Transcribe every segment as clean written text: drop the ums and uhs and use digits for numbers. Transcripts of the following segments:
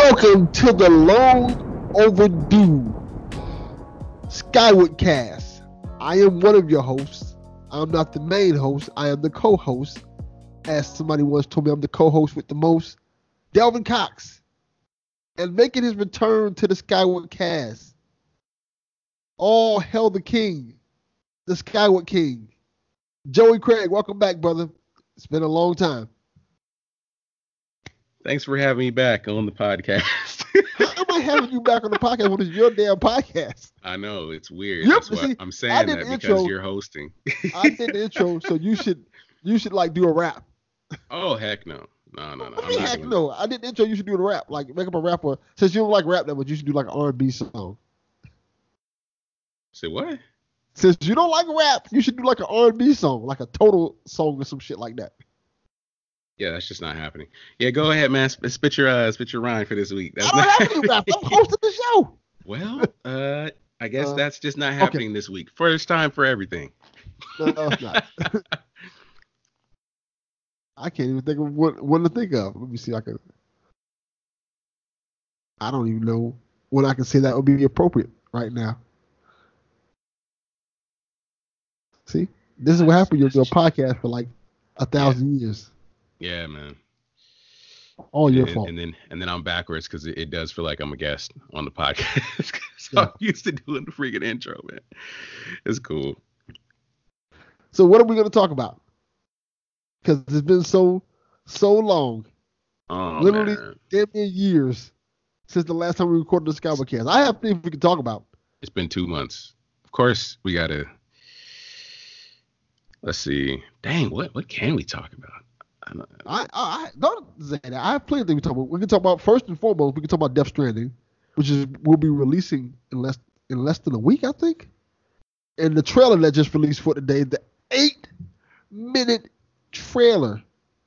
Welcome to the long overdue Skyward Cast. I am one of your hosts. I'm not the main host. I am the co-host. As somebody once told me, I'm the co-host with the most, Delvin Cox. And making his return to the Skyward Cast, all hail the king, the Skyward King, Joey Craig. Welcome back, brother. It's been a long time. Thanks for having me back on the podcast. How am I having you back on the podcast when it's your damn podcast? I know, it's weird. Yep, That's why I'm saying that because you're hosting. I did the intro, so you should like do a rap. Oh, heck no. No. Heck no. I did the intro, you should do the rap. Like, make up a rapper. Since you don't like rap that much, you should do like an R&B song. Say what? Since you don't like rap, you should do like an R&B song, like a total song or some shit like that. Yeah, that's just not happening. Yeah, go ahead, man. Spit your rhyme for this week. I don't have any rap. I'm hosting the show. Well, I guess that's just not happening this week. First time for everything. No, it's not. I can't even think of what to think of. Let me see if I can. I don't even know when I can say that would be appropriate right now. See, this is what happens. You'll do a podcast for like 1,000 years. Yeah, man. All your fault. And then I'm backwards because it does feel like I'm a guest on the podcast. So I'm used to doing the freaking intro, man. It's cool. So what are we going to talk about? Because it's been so long. Oh, literally man. damn near years since the last time we recorded the Skyward Cast. I have things we can talk about. It's been 2 months. Of course, we got to. Let's see. Dang, what can we talk about? I don't say that. I have plenty of things to talk about. We can talk about, first and foremost, we can talk about Death Stranding, which will be releasing in less than a week, I think. And the trailer that just released for today, the 8-minute trailer.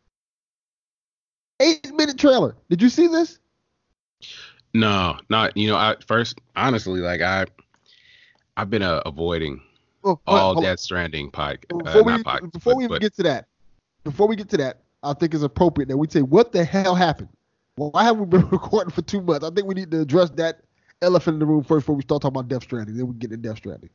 8-minute trailer. Did you see this? No, not. Honestly, like I've been avoiding all Death Stranding podcast. Before we get to that, I think it's appropriate that we say what the hell happened. Why have we been recording for 2 months? I think we need to address that elephant in the room first before we start talking about Death Stranding. Then we get to Death Stranding.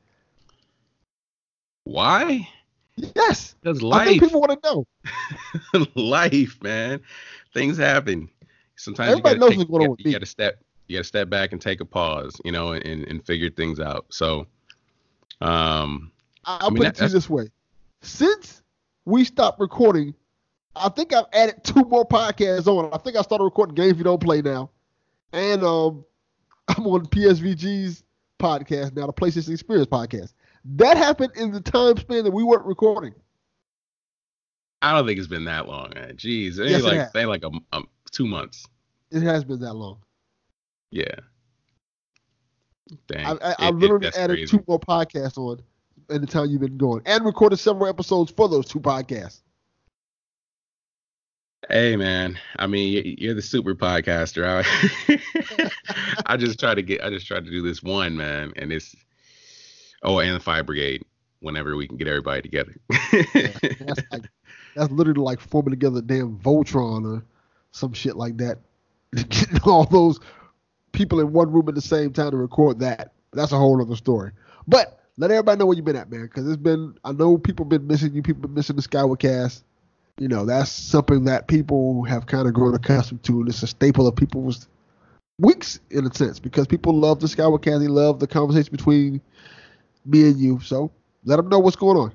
Why? Yes. Because life. I think people want to know. Life, man. Things happen. Sometimes everybody knows what's going on with me. You got to step back and take a pause, and figure things out. So, I'll put it to you this way: since we stopped recording, I think I've added 2 more podcasts on. I think I started recording Games We Don't Play now. And I'm on PSVG's podcast now, the PlayStation Experience podcast. That happened in the time span that we weren't recording. I don't think it's been that long, man. Jeez. Yes, they like 2 months. It has been that long. Yeah. Dang. I literally added crazy. 2 more podcasts on in the time you've been going, and recorded several episodes for those 2 podcasts. Hey, man. I mean, you're the super podcaster. I just try to do this one, man, and it's and the Fire Brigade whenever we can get everybody together. That's literally like forming together a damn Voltron or some shit like that. Getting all those people in one room at the same time to record that. That's a whole other story. But let everybody know where you've been at, man, because I know people been missing you. People been missing the Skyward Cast. That's something that people have kind of grown accustomed to, and it's a staple of people's weeks in a sense, because people love the Skyward Cast. They love the conversation between me and you. So let them know what's going on.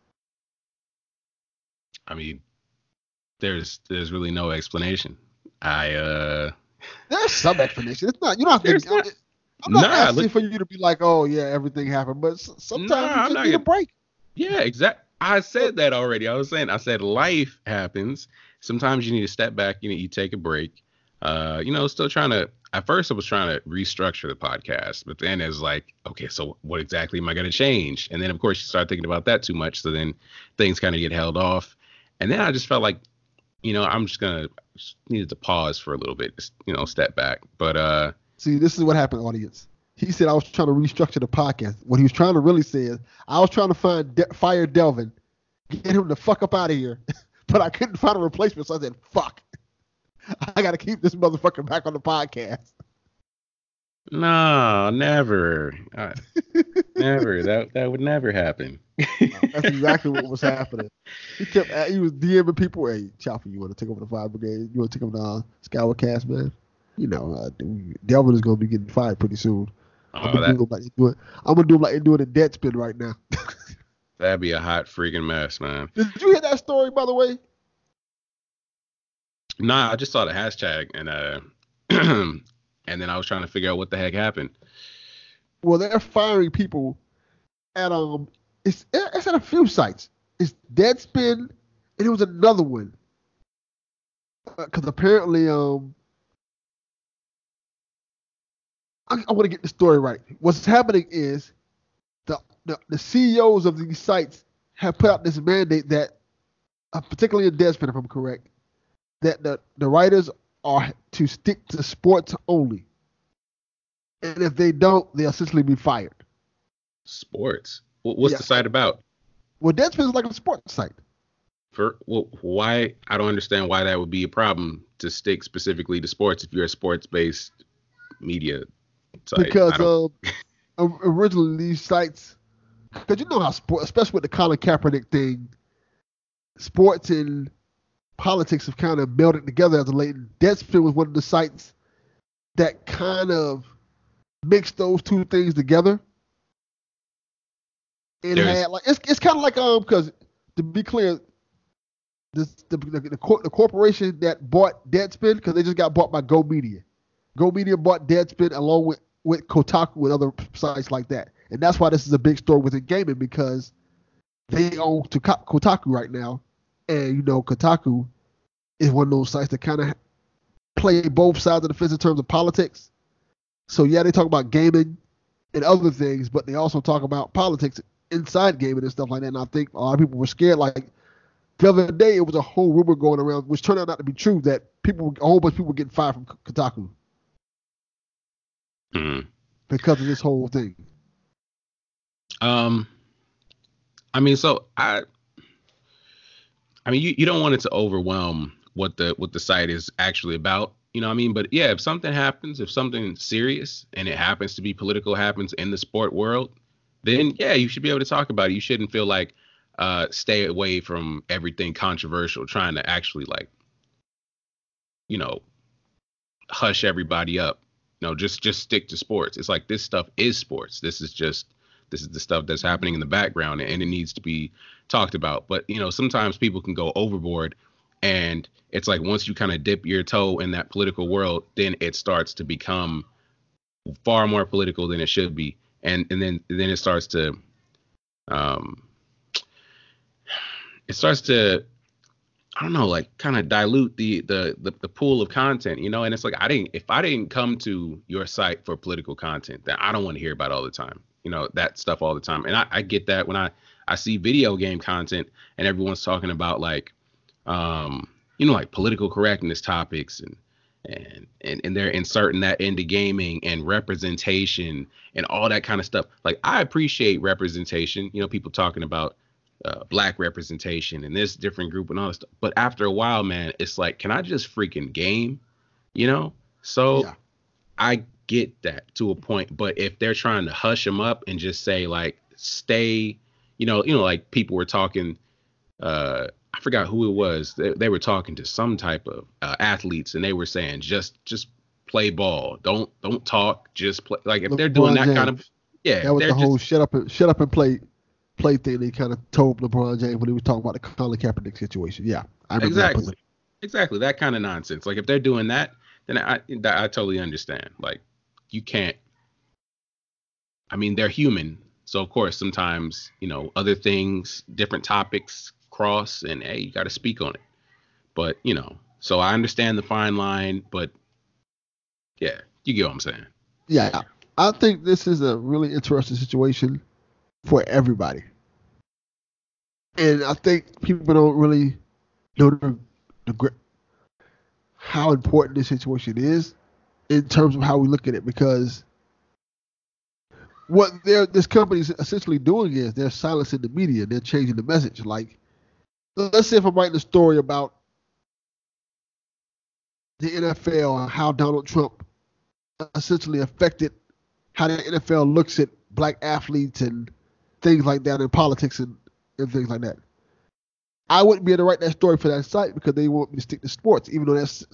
I mean, there's really no explanation. There's some explanation. It's not. You don't have to. I'm not asking for you to be like, oh yeah, everything happened, but sometimes you just need a break. Yeah, exactly. I said that already. I said life happens. Sometimes you need to step back. You take a break. Still trying to. At first, I was trying to restructure the podcast, but then it's like, okay, so what exactly am I going to change? And then, of course, you start thinking about that too much. So then things kind of get held off. And then I just felt like, I'm just needed to pause for a little bit, just, step back. But see, this is what happened, audience. He said I was trying to restructure the podcast. What he was trying to really say is I was trying to fire Delvin, get him the fuck up out of here, but I couldn't find a replacement. So I said, fuck. I got to keep this motherfucker back on the podcast. No, never. Never. That would never happen. That's exactly what was happening. He was DMing people. Hey, Chopper, you want to take over the Fire Brigade? You want to take over the Skyward Cast, man? You know, Delvin is going to be getting fired pretty soon. I'm gonna do him like they do it in Deadspin right now. That'd be a hot freaking mess, man. Did you hear that story, by the way? Nah, I just saw the hashtag and and then I was trying to figure out what the heck happened. Well, they're firing people at it's at a few sites. It's Deadspin, and it was another one. Because apparently, I want to get the story right. What's happening is the CEOs of these sites have put out this mandate that, particularly in Deadspin, if I'm correct, that the writers are to stick to sports only. And if they don't, they'll essentially be fired. Sports? What's the site about? Well, Deadspin is like a sports site. Why? I don't understand why that would be a problem to stick specifically to sports if you're a sports-based media site. Because originally these sites, because you know how especially with the Colin Kaepernick thing, sports and politics have kind of melded together as of late. Deadspin was one of the sites that kind of mixed those two things together. And had like it's kind of like because to be clear, the corporation that bought Deadspin, because they just got bought by Go Media. Go Media bought Deadspin along with Kotaku and other sites like that. And that's why this is a big story within gaming, because they own Kotaku right now. And, you know, Kotaku is one of those sites that kind of play both sides of the fence in terms of politics. So, yeah, they talk about gaming and other things, but they also talk about politics inside gaming and stuff like that. And I think a lot of people were scared. Like, the other day, it was a whole rumor going around, which turned out not to be true, that a whole bunch of people were getting fired from Kotaku. Mm-hmm. Because of this whole thing. I mean, you don't want it to overwhelm what the site is actually about, you know what I mean? But yeah, if something happens, if something serious and it happens to be political happens in the sport world, then yeah, you should be able to talk about it. You shouldn't feel like stay away from everything controversial, trying to actually like, you know, hush everybody up. No, just stick to sports. It's like this stuff is sports. This is the stuff that's happening in the background, and it needs to be talked about. But, you know, sometimes people can go overboard, and it's like once you kind of dip your toe in that political world, then it starts to become far more political than it should be. And then it starts to I don't know, like kind of dilute the pool of content, you know. And it's like if I didn't come to your site for political content, then I don't want to hear about it all the time, you know, that stuff all the time. And I get that when I see video game content and everyone's talking about like you know, like political correctness topics and they're inserting that into gaming and representation and all that kind of stuff. Like, I appreciate representation, you know, people talking about black representation and this different group and all this stuff. But after a while, man, it's like, can I just freaking game? You know? So yeah. I get that to a point. But if they're trying to hush them up and just say like, stay, you know, like people were talking, I forgot who it was. They were talking to some type of athletes, and they were saying just play ball. Don't talk. Just play. Like if they're doing that kind of, yeah. That was the whole shut up and play thing. They kind of told LeBron James when he was talking about the Colin Kaepernick situation. Yeah, I remember exactly that kind of nonsense. Like if they're doing that, then I totally understand. Like you can't. I mean, they're human, so of course sometimes, you know, other things, different topics cross, and hey, you got to speak on it. But you know, so I understand the fine line, but yeah, you get what I'm saying. Yeah, I think this is a really interesting situation for everybody, and I think people don't really know how important this situation is in terms of how we look at it, because what this company is essentially doing is they're silencing the media. They're changing the message. Like, let's say if I'm writing a story about the NFL and how Donald Trump essentially affected how the NFL looks at black athletes and things like that in politics and things like that. I wouldn't be able to write that story for that site because they want me to stick to sports, even though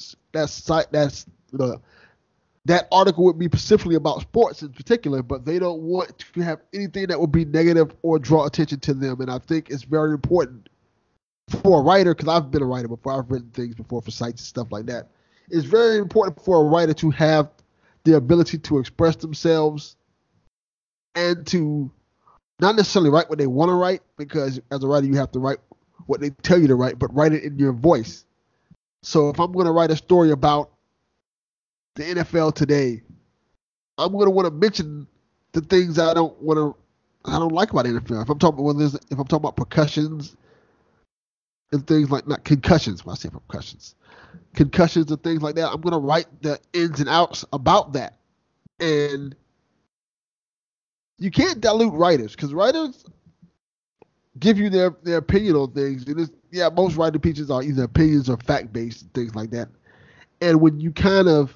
that article would be specifically about sports in particular, but they don't want to have anything that would be negative or draw attention to them. And I think it's very important for a writer, because I've been a writer before, I've written things before for sites and stuff like that. It's very important for a writer to have the ability to express themselves and to not necessarily write what they want to write, because as a writer you have to write what they tell you to write, but write it in your voice. So if I'm going to write a story about the NFL today, I'm going to want to mention the things I don't like about the NFL. If I'm talking about percussions and things like, not concussions, when I say concussions and things like that, I'm going to write the ins and outs about that. And you can't dilute writers, because writers give you their opinion on things. And most writing pieces are either opinions or fact-based and things like that. And when you kind of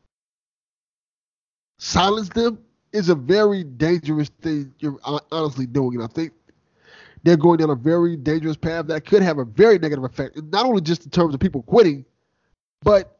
silence them, is a very dangerous thing you're honestly doing. And I think they're going down a very dangerous path that could have a very negative effect. And not only just in terms of people quitting, but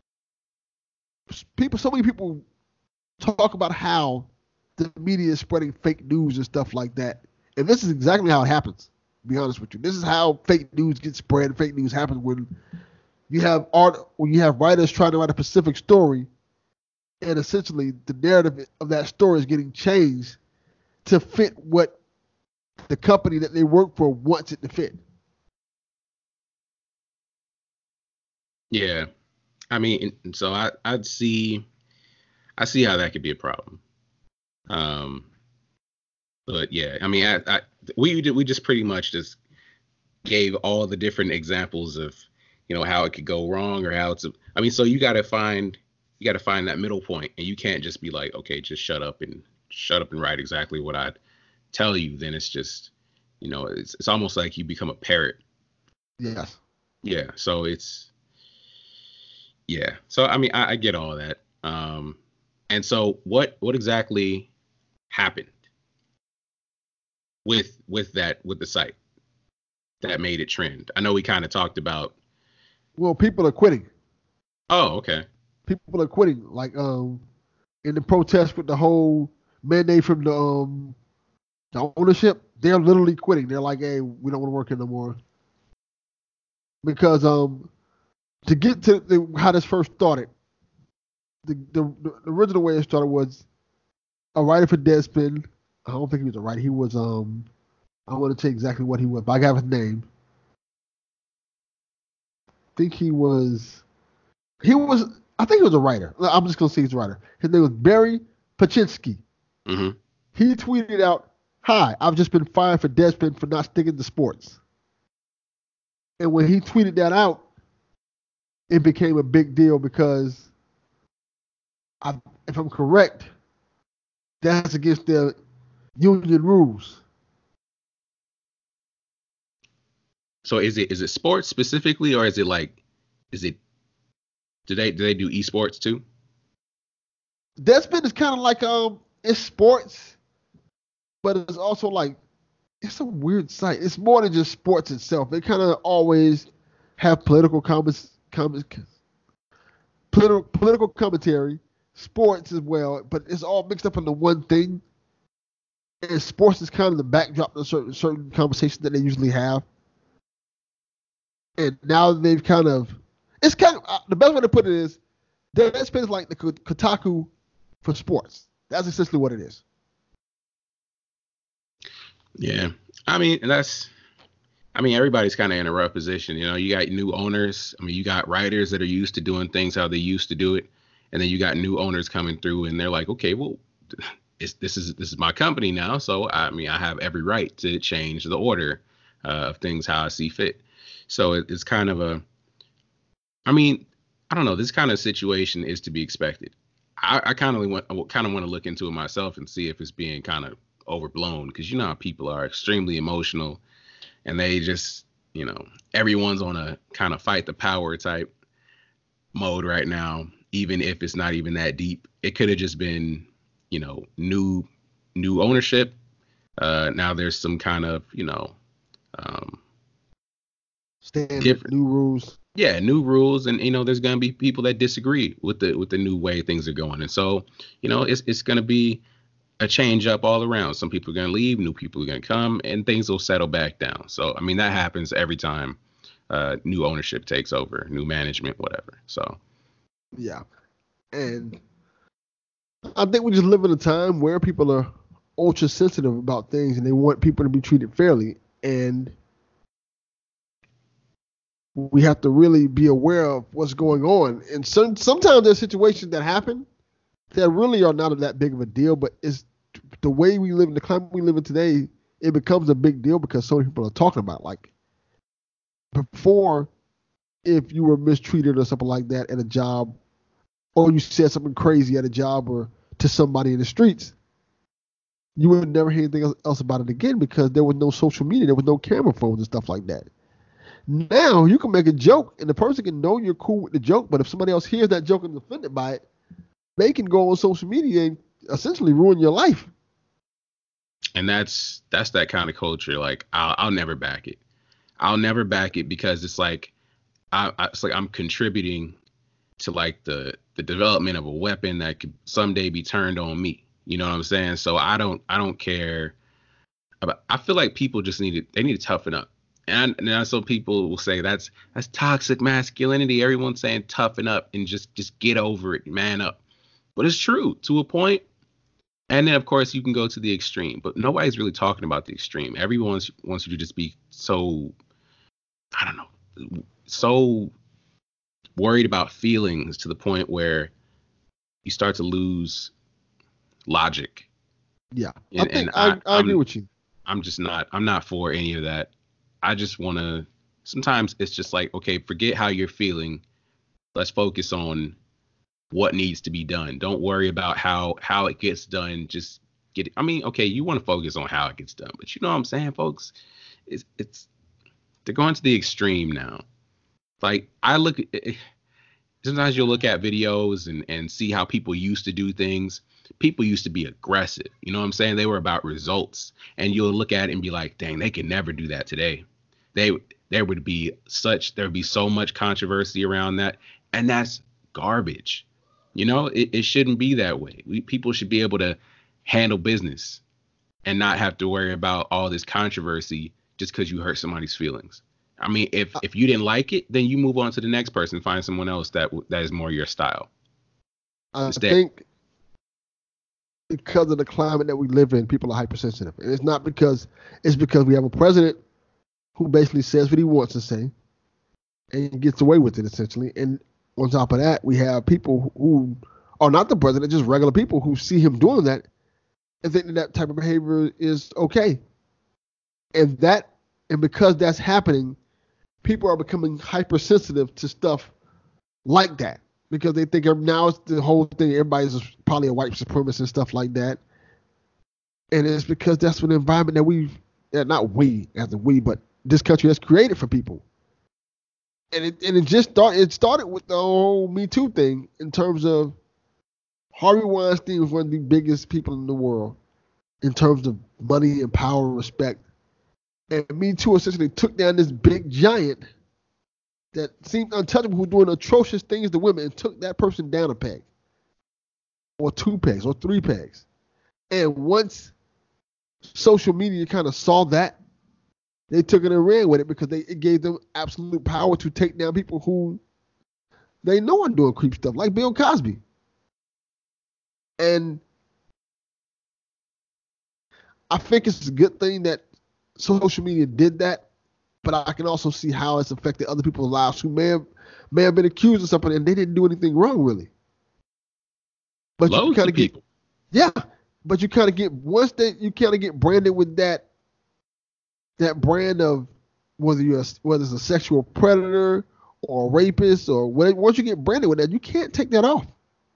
so many people talk about how the media is spreading fake news and stuff like that. And this is exactly how it happens, to be honest with you. This is how fake news gets spread. Fake news happens when you have writers trying to write a specific story, and essentially the narrative of that story is getting changed to fit what the company that they work for wants it to fit. Yeah. I mean, so I see how that could be a problem. But yeah, I mean, we just pretty much just gave all the different examples of, how it could go wrong, or how so you got to find that middle point, and you can't just be like, okay, just shut up and write exactly what I tell you. Then it's just, it's almost like you become a parrot. Yes. Yeah. So So, I mean, I get all that. And so what exactly happened with the site that made it trend? I know we kind of talked about. Well, people are quitting. Oh, okay. People are quitting, like in the protest with the whole mandate from the ownership. They're literally quitting. They're like, hey, we don't want to work here no more. Because to get to how this first started, the original way it started was a writer for Deadspin. I don't think he was a writer. He was I want to tell you exactly what he was, but I got his name. I think he was a writer. I'm just gonna say he's a writer. His name was Barry Paczynski. Mm-hmm. He tweeted out, "Hi, I've just been fired for Deadspin for not sticking to sports." And when he tweeted that out, it became a big deal because, if I'm correct, that's against the union rules. So is it sports specifically, or is it do they do esports too? Deadspin is kind of like it's sports, but it's also like, it's a weird site. It's more than just sports itself. They kind of always have political commentary, sports as well, but it's all mixed up into one thing. And sports is kind of the backdrop to certain conversations that they usually have. And now they've the best way to put it is, Deadspin is like the Kotaku for sports. That's essentially what it is. Yeah, I mean, everybody's kind of in a rough position. You got new owners. I mean, you got writers that are used to doing things how they used to do it, and then you got new owners coming through, and they're like, okay, well, this is my company now, so I have every right to change the order of things how I see fit. So it's kind of I don't know. This kind of situation is to be expected. I kind of want to look into it myself and see if it's being kind of overblown, because how people are extremely emotional, and they just, everyone's on a kind of fight the power type. mode right now, even if it's not even that deep. It could have just been, new ownership. Now there's some kind of, um, Standard different, new rules. yeah, new rules, and there's gonna be people that disagree with the new way things are going, and so it's gonna be a change up all around. Some people are gonna leave, new people are gonna come, and things will settle back down. So I mean that happens every time new ownership takes over, new management, whatever. So Yeah, and I think we just live in a time where people are ultra sensitive about things and they want people to be treated fairly. And we have to really be aware of what's going on. And sometimes there's situations that happen that really are not that big of a deal, but it's the way we live in the climate we live in today, it becomes a big deal because so many people are talking about it. Like before, if you were mistreated or something like that at a job, or you said something crazy at a job or to somebody in the streets, you would never hear anything else about it again because there was no social media, there was no camera phones and stuff like that. Now you can make a joke and the person can know you're cool with the joke, but if somebody else hears that joke and is offended by it, they can go on social media and essentially ruin your life. and that's that kind of culture. Like I'll never back it. I'll never back it because it's like it's like I'm contributing to like the development of a weapon that could someday be turned on me. You know what I'm saying? So I don't care about. I feel like people just need to toughen up. And now some people will say that's toxic masculinity. Everyone's saying toughen up and just get over it, man up. But it's true to a point. And then of course you can go to the extreme, but nobody's really talking about the extreme. Everyone wants you to just be so, I don't know, so worried about feelings to the point where you start to lose logic. Yeah, And I agree with you. I'm not for any of that. I just want to, sometimes it's just like, okay, forget how you're feeling. Let's focus on what needs to be done. Don't worry about how it gets done. Just get it. I mean, okay, you want to focus on how it gets done, but you know what I'm saying, folks? It's they're going to the extreme now. Like I look at, sometimes you'll look at videos and see how people used to do things. People used to be aggressive. You know what I'm saying? They were about results. And you'll look at it and be like, dang, they could never do that today. There would be so much controversy around that. And that's garbage. It shouldn't be that way. People should be able to handle business and not have to worry about all this controversy just because you hurt somebody's feelings. I mean, if you didn't like it, then you move on to the next person, find someone else that is more your style. I think because of the climate that we live in, people are hypersensitive. And it's not because we have a president who basically says what he wants to say and gets away with it essentially. And on top of that, we have people who are not the president, just regular people who see him doing that and think that type of behavior is okay. And because that's happening, people are becoming hypersensitive to stuff like that because they think now it's the whole thing. Everybody's probably a white supremacist and stuff like that. And it's because that's what the environment that but this country has created for people. And it started with the whole Me Too thing in terms of Harvey Weinstein was one of the biggest people in the world in terms of money and power and respect. And Me Too essentially took down this big giant that seemed untouchable who was doing atrocious things to women and took that person down a peg or 2 pegs or 3 pegs. And once social media kind of saw that, they took it and ran with it because it gave them absolute power to take down people who they know are doing creep stuff, like Bill Cosby. And I think it's a good thing that social media did that, but I can also see how it's affected other people's lives who may have been accused of something and they didn't do anything wrong really. But Loads you kind of people. But you kind of get you kind of get branded with that brand of whether it's a sexual predator or a rapist or whatever. Once you get branded with that, you can't take that off.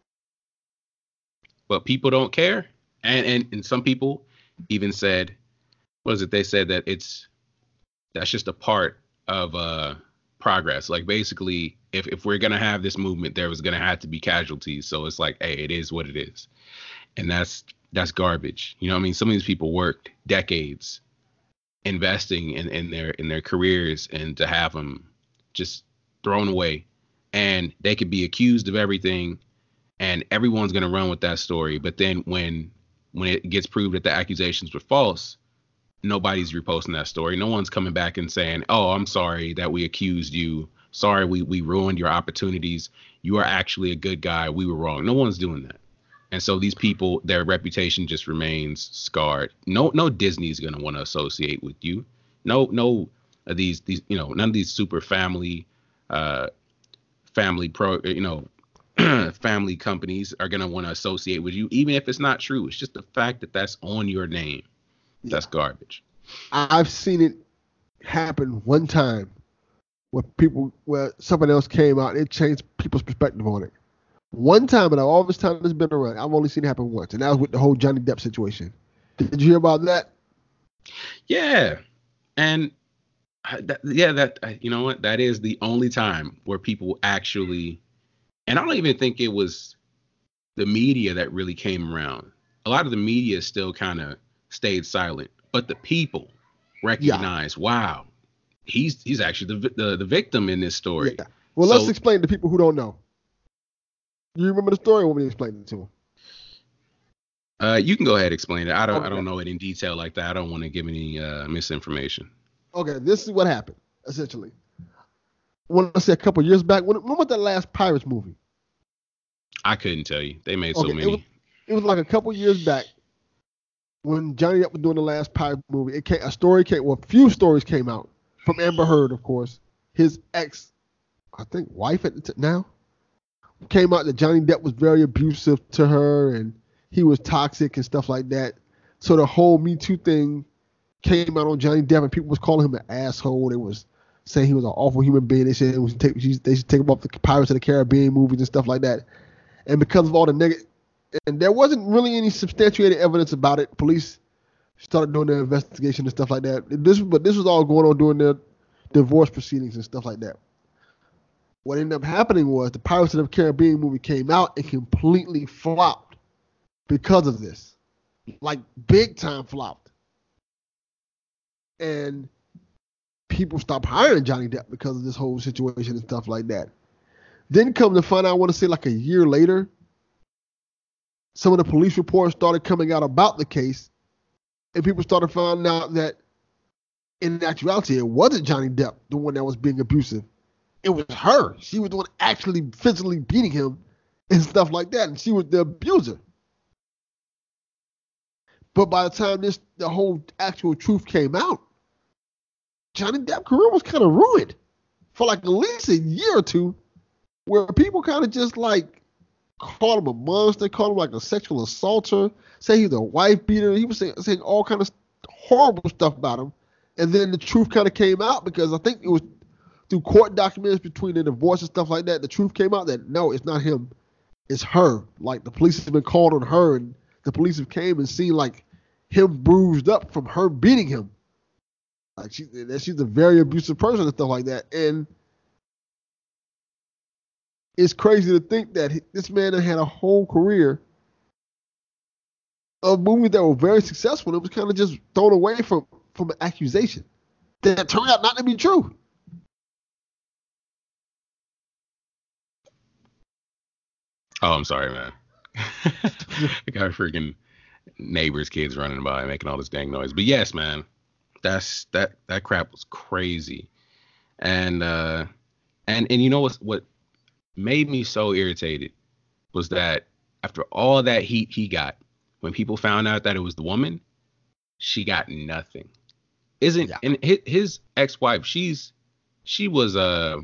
But people don't care, and some people even said, what is it? They said that that's just a part of progress. Like basically if we're gonna have this movement, there was gonna have to be casualties. So it's like, hey, it is what it is, and that's garbage. You know what I mean? Some of these people worked decades investing in their careers, and to have them just thrown away, and they could be accused of everything, and everyone's gonna run with that story. But then when it gets proved that the accusations were false, nobody's reposting that story. No one's coming back and saying, "Oh, I'm sorry that we accused you. Sorry, we ruined your opportunities. You are actually a good guy. We were wrong." No one's doing that. And so these people, their reputation just remains scarred. No Disney's gonna want to associate with you. No of these none of these super family family family companies are gonna want to associate with you, even if it's not true. It's just the fact that that's on your name. That's garbage. I've seen it happen one time where somebody else came out and it changed people's perspective on it. One time, and all this time it's been around, I've only seen it happen once, and that was with the whole Johnny Depp situation. Did you hear about that? Yeah, and you know what? That is the only time where people actually, and I don't even think it was the media that really came around. A lot of the media still kind of stayed silent, but the people recognized, wow, he's actually the victim in this story. Yeah. Well, let's explain to people who don't know. You remember the story, or want me to explain it to them? You can go ahead and explain it. I don't know it in detail like that. I don't want to give any misinformation. Okay, this is what happened, essentially. When I say a couple years back, when was that last Pirates movie? I couldn't tell you. They made so many. It was like a couple years back when Johnny Depp was doing the last Pirates movie. A few stories came out from Amber Heard, of course. His ex, I think, wife now, came out that Johnny Depp was very abusive to her and he was toxic and stuff like that. So the whole Me Too thing came out on Johnny Depp, and people was calling him an asshole. They was saying he was an awful human being. They said they should take him off the Pirates of the Caribbean movies and stuff like that. And because of all the negative, and there wasn't really any substantiated evidence about it. Police started doing their investigation and stuff like that. But this was all going on during their divorce proceedings and stuff like that. What ended up happening was the Pirates of the Caribbean movie came out and completely flopped because of this. Like, big time flopped. And people stopped hiring Johnny Depp because of this whole situation and stuff like that. Then come to find out, I want to say like a year later, some of the police reports started coming out about the case, and people started finding out that in actuality, it wasn't Johnny Depp, the one that was being abusive. It was her. She was the one actually physically beating him and stuff like that, and she was the abuser. But by the time the whole actual truth came out, Johnny Depp's career was kind of ruined for like at least a year or two, where people kind of just like called him a monster, called him like a sexual assaulter, say he was a wife beater. He was saying all kind of horrible stuff about him. And then the truth kind of came out, because I think it was through court documents between the divorce and stuff like that. The truth came out that no, it's not him, it's her. Like, the police have been called on her, and the police have came and seen like him bruised up from her beating him. Like, she's a very abusive person and stuff like that. And it's crazy to think that this man had a whole career of movies that were very successful. It was kind of just thrown away from an accusation that turned out not to be true. Oh, I'm sorry, man. I got freaking neighbors' kids running by making all this dang noise. But yes, man, that crap was crazy. And you know what made me so irritated was that after all that heat he got, when people found out that it was the woman, she got nothing. And his ex-wife, she was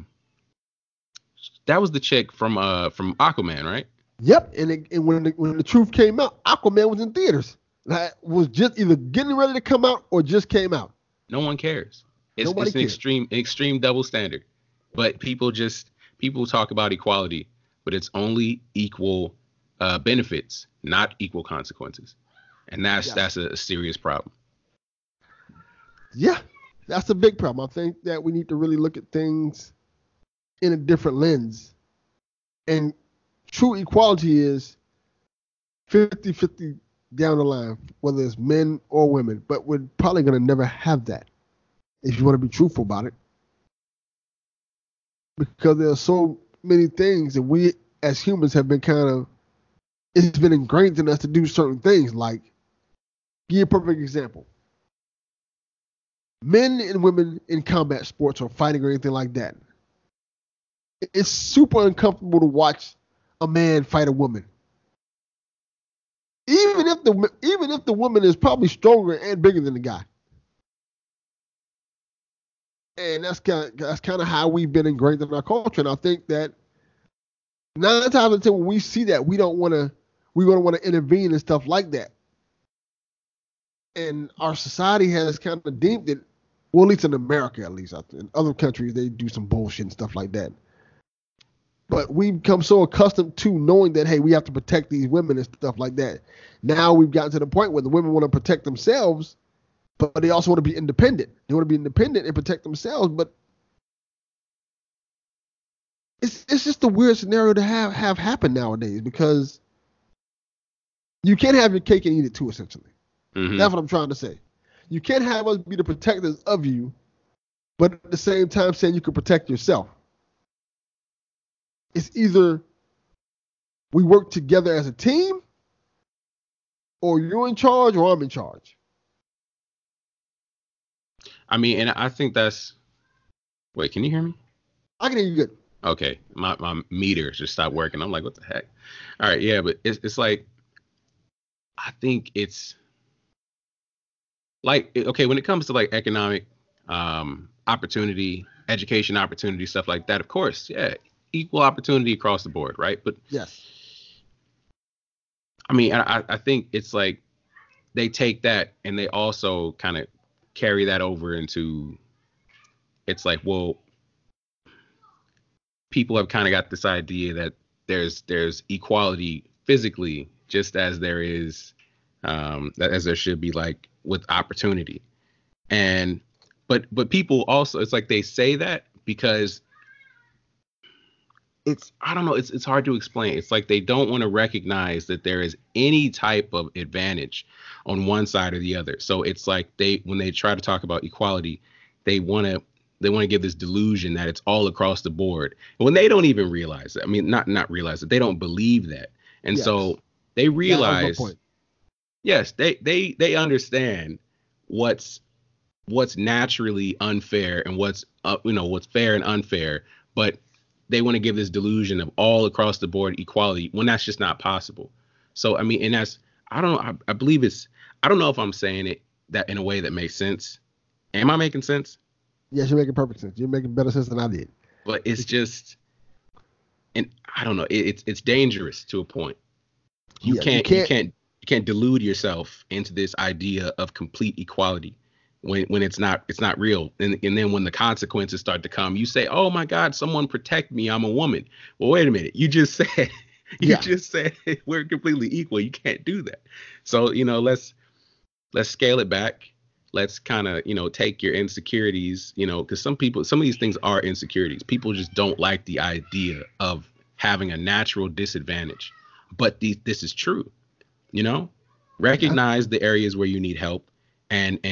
that was the chick from Aquaman, right? Yep. And when the truth came out, Aquaman was in theaters. That was just either getting ready to come out or just came out. No one cares. It's an extreme double standard. But people talk about equality, but it's only equal benefits, not equal consequences. And that's a serious problem. Yeah, that's a big problem. I think that we need to really look at things in a different lens. And true equality is 50-50 down the line, whether it's men or women. But we're probably going to never have that if you want to be truthful about it. Because there are so many things that we as humans have been it's been ingrained in us to do certain things. Like, give you a perfect example. Men and women in combat sports or fighting or anything like that. It's super uncomfortable to watch a man fight a woman. Even if the woman is probably stronger and bigger than the guy. And that's kind of how we've been ingrained in our culture. And I think that 9 times out of 10 when we see that, we're gonna want to intervene and stuff like that. And our society has kind of deemed it, well, at least in America, at least. In other countries, they do some bullshit and stuff like that. But we've become so accustomed to knowing that, hey, we have to protect these women and stuff like that. Now we've gotten to the point where the women want to protect themselves, but they also want to be independent. They want to be independent and protect themselves, but it's just a weird scenario to have happen nowadays, because you can't have your cake and eat it too, essentially. Mm-hmm. That's what I'm trying to say. You can't have us be the protectors of you, but at the same time saying you can protect yourself. It's either we work together as a team, or you're in charge or I'm in charge. I mean, and I think that's... Wait, can you hear me? I can hear you good. Okay, my meter just stopped working. I'm like, what the heck? All right, yeah, but it's like, I think it's like, okay, when it comes to like economic opportunity, education opportunity, stuff like that, of course, yeah, equal opportunity across the board, right? But yes, I mean, I think it's like they take that and they also kind of carry that over into, it's like, well, people have kind of got this idea that there's equality physically, just as there is, as there should be, like with opportunity. And but people also, it's like they say that because I don't know, it's hard to explain. It's like they don't want to recognize that there is any type of advantage on one side or the other. So it's like when they try to talk about equality, they want to give this delusion that it's all across the board, when they don't even realize it. I mean, not realize it. They don't believe that. And yes. So they realize, yes, they understand what's naturally unfair and what's fair and unfair, but they want to give this delusion of all across the board equality when that's just not possible. So, I mean, and that's, I don't know, I believe I don't know if I'm saying it that in a way that makes sense. Am I making sense? Yes, you're making perfect sense. You're making better sense than I did. But it's just, and I don't know, it's dangerous to a point. You can't delude yourself into this idea of complete equality when it's not real. And then when the consequences start to come, you say, "Oh my God, someone protect me, I'm a woman." Well, wait a minute. You just said we're completely equal. You can't do that. So, let's scale it back. Let's kind of, take your insecurities, because some of these things are insecurities. People just don't like the idea of having a natural disadvantage. But this is true, recognize the areas where you need help and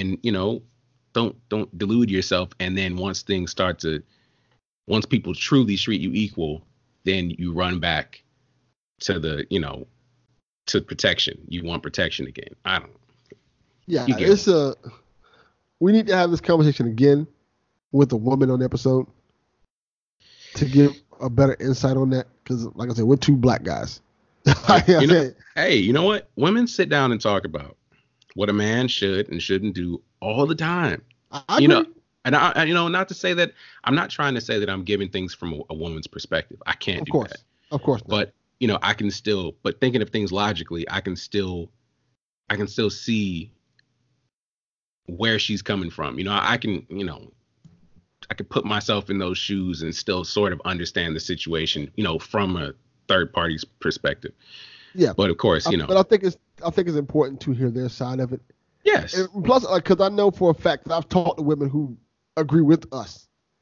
don't delude yourself. And then once people truly treat you equal, then you run back to to protection. You want protection again. I don't know. Yeah, we need to have this conversation again with a woman on the episode to give a better insight on that. Because, like I said, we're two black guys. Hey, you know what? Women sit down and talk about what a man should and shouldn't do all the time. I agree. And I not to say that I'm not trying to say that I'm giving things from a woman's perspective. I can't do that. Of course not. But I can still. But thinking of things logically, I can still see where she's coming from. I can put myself in those shoes and still sort of understand the situation, from a third party's perspective. Yeah. But of course, But I think it's important to hear their side of it. Yes. And plus, because I know for a fact that I've talked to women who agree with us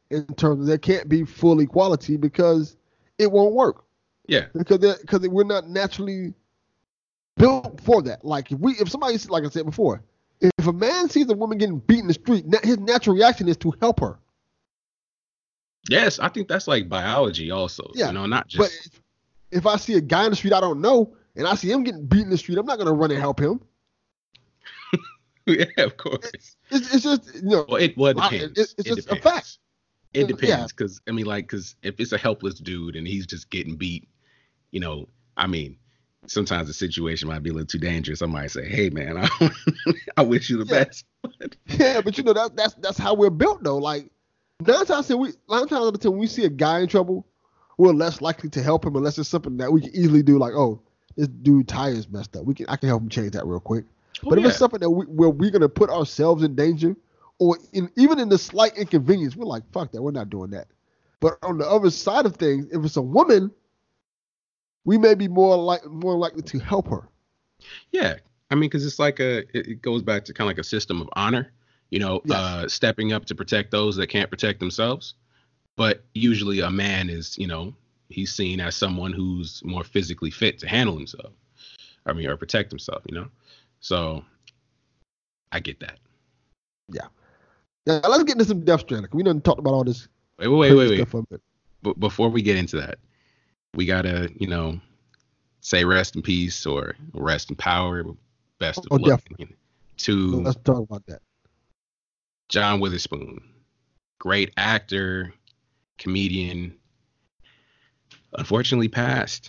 in terms of there can't be full equality because it won't work. Yeah. Because we're not naturally built for that. Like if somebody, like I said before, if a man sees a woman getting beat in the street, his natural reaction is to help her. Yes, I think that's like biology also. Yeah. Not just. But if I see a guy in the street I don't know and I see him getting beat in the street, I'm not gonna run and help him. Yeah, of course. It's just Well, it depends. It's just a fact. It depends because because if it's a helpless dude and he's just getting beat, sometimes the situation might be a little too dangerous. I might say, "Hey, man, I wish you the best." Yeah, but that's how we're built though. Like nine times out of 10, when we see a guy in trouble, we're less likely to help him unless it's something that we can easily do. Like, oh, this dude tire's messed up. I can help him change that real quick. But if it's something that where we're gonna put ourselves in danger, or even in the slight inconvenience, we're like, fuck that, we're not doing that. But on the other side of things, if it's a woman, we may be more likely to help her. Yeah, because it's like it goes back to kind of like a system of honor, stepping up to protect those that can't protect themselves. But usually a man is, he's seen as someone who's more physically fit to handle himself. Or protect himself, So I get that. Yeah. Now let's get into some Death Stranding. We done talked about all this. Wait. But before we get into that, we gotta, say rest in peace or rest in power, best of luck to. Let's talk about that. John Witherspoon, great actor, comedian, unfortunately passed.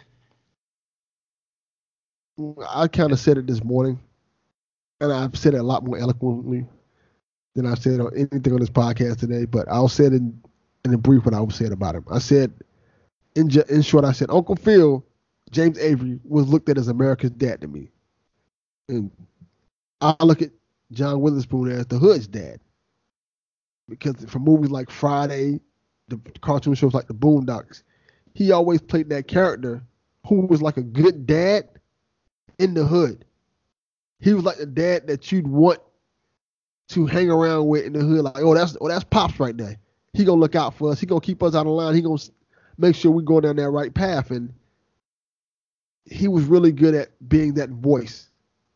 I kind of said it this morning, and I've said it a lot more eloquently than I've said on anything on this podcast today, but I'll say it in a brief what I was saying about him. I said, in short, I said, Uncle Phil, James Avery, was looked at as America's dad to me. And I look at John Witherspoon as the hood's dad. Because for movies like Friday, the cartoon shows like the Boondocks, he always played that character who was like a good dad in the hood. He was like the dad that you'd want to hang around with in the hood. Like, that's Pops right there. He gonna look out for us. He gonna keep us out of line. He gonna make sure we go down that right path. And he was really good at being that voice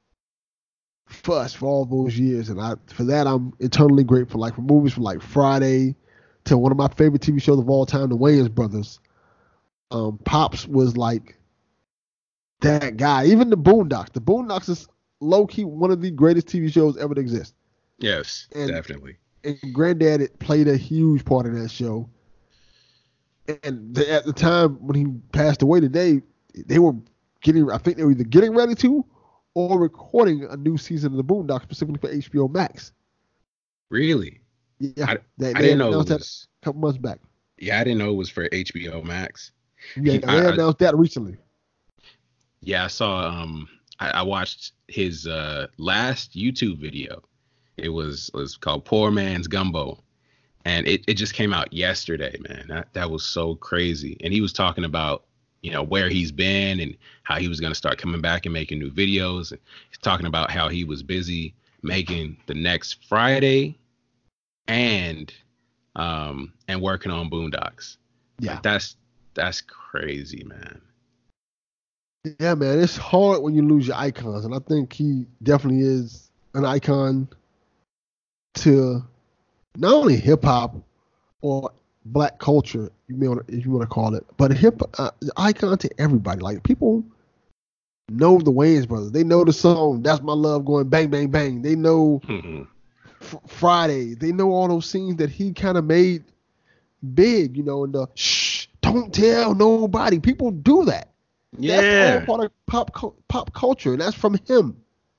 for us for all those years. And for that, I'm eternally grateful. Like for movies from like Friday to one of my favorite TV shows of all time, The Wayans Brothers. Pops was like that guy. Even the Boondocks. The Boondocks is low-key one of the greatest TV shows ever to exist. Yes, definitely. And Granddad played a huge part in that show. And at the time when he passed away today, they were either getting ready to or recording a new season of the Boondocks specifically for HBO Max. Really? Yeah. I didn't know it was a couple months back. Yeah, I didn't know it was for HBO Max. Yeah, they announced that recently. Yeah, I saw. I watched his last YouTube video. It was called Poor Man's Gumbo, and it just came out yesterday, man. That was so crazy. And he was talking about where he's been and how he was going to start coming back and making new videos. And he's talking about how he was busy making the next Friday and working on Boondocks. Yeah, like, that's crazy, man. Yeah, man, it's hard when you lose your icons, and I think he definitely is an icon to not only hip hop or black culture, if you want to call it, but icon to everybody. Like people know the Wayans Brothers, they know the song "That's My Love" going bang bang bang. They know Friday. They know all those scenes that he kind of made big. In the shh, don't tell nobody. People do that. Yeah, that's all part of pop culture, and that's from him.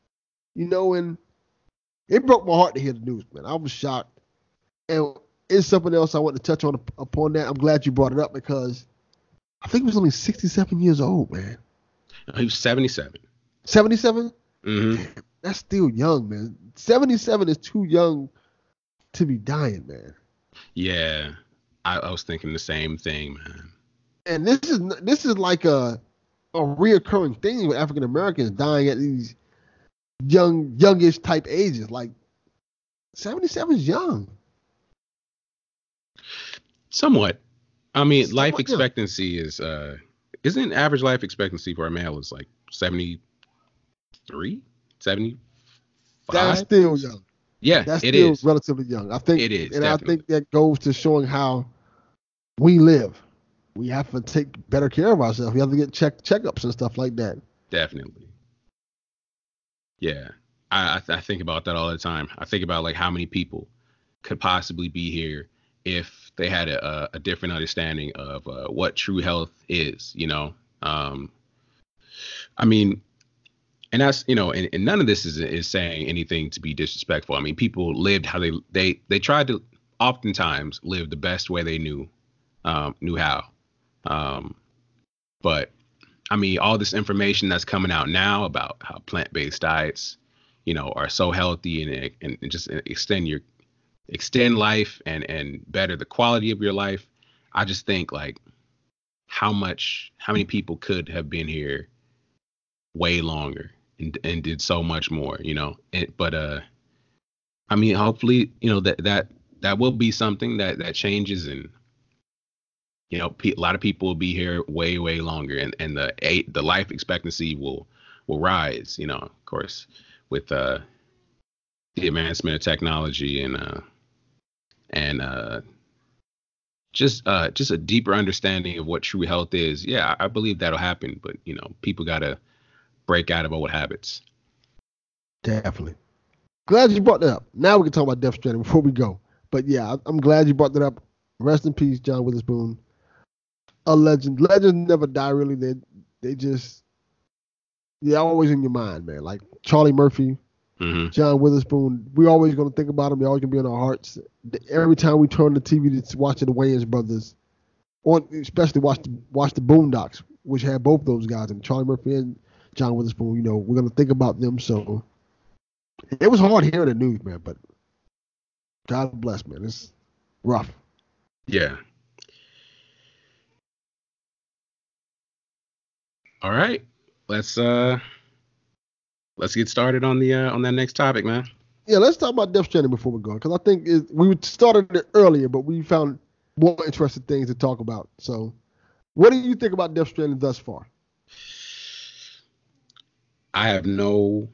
And it broke my heart to hear the news, man. I was shocked, and it's something else I want to touch upon that. I'm glad you brought it up because I think he was only 67 years old, man. He was 77. 77? Mm-hmm. That's still young, man. 77 is too young to be dying, man. Yeah, I was thinking the same thing, man. And this is like a reoccurring thing with African Americans dying at these youngish type ages. Like 77 is young. Somewhat. I mean, life Somewhat young. expectancy is isn't average life expectancy for a male is like 73, 75? That's still young. Yeah, That's it still is. relatively young. I think It is, and I definitely. think that goes to showing how we live. We have to take better care of ourselves. We have to get checkups and stuff like that. Definitely. Yeah. I think about that all the time. I think about like how many people could possibly be here if they had a different understanding of what true health is, you know? I mean, and that's, you know, and none of this is saying anything to be disrespectful. I mean, people lived how they tried to oftentimes live the best way they knew how. But I mean, all this information that's coming out now about how plant-based diets, you know, are so healthy and just extend life and better the quality of your life. I just think like how many people could have been here way longer and did so much more, you know. But I mean, hopefully, you know, that will be something that changes, and you know, a lot of people will be here way longer, and the life expectancy will rise, you know, of course, with the advancement of technology and just a deeper understanding of what true health is. Yeah, I believe that'll happen, but you know, people gotta break out of old habits. Definitely. Glad you brought that up. Now we can talk about Death Stranding before we go. But yeah, I'm glad you brought that up. Rest in peace, John Witherspoon. A legend. Legends never die, really. They're always in your mind, man. Like Charlie Murphy, John Witherspoon. We're always going to think about them. They're always going to be in our hearts. Every time we turn the TV to watch the Wayans brothers, or especially watch the Boondocks, which had both those guys, and Charlie Murphy and John Witherspoon, you know, we're going to think about them. So it was hard hearing the news, man, but God bless, man. It's rough. Yeah. All right. Let's get started on that next topic, man. Yeah, let's talk about Death Stranding before we go, because I think we started it earlier, but we found more interesting things to talk about. So, what do you think about Death Stranding thus far? I have no